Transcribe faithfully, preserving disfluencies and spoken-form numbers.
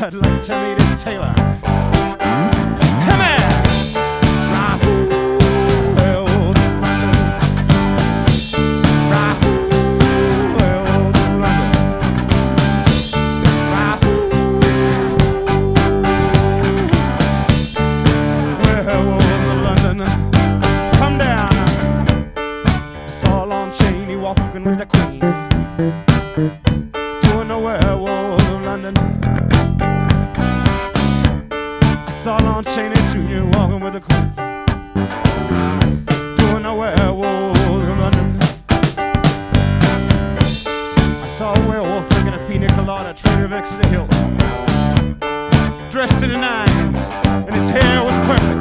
I'd like to meet his tailor. Come here! Walking with the Queen, doing the werewolves of London. I saw Lon Chaney Junior walking with the Queen, doing the werewolves of London. I saw a werewolf drinking a pina colada, Trader of Exeter Hill, dressed to the nines, and his hair was perfect.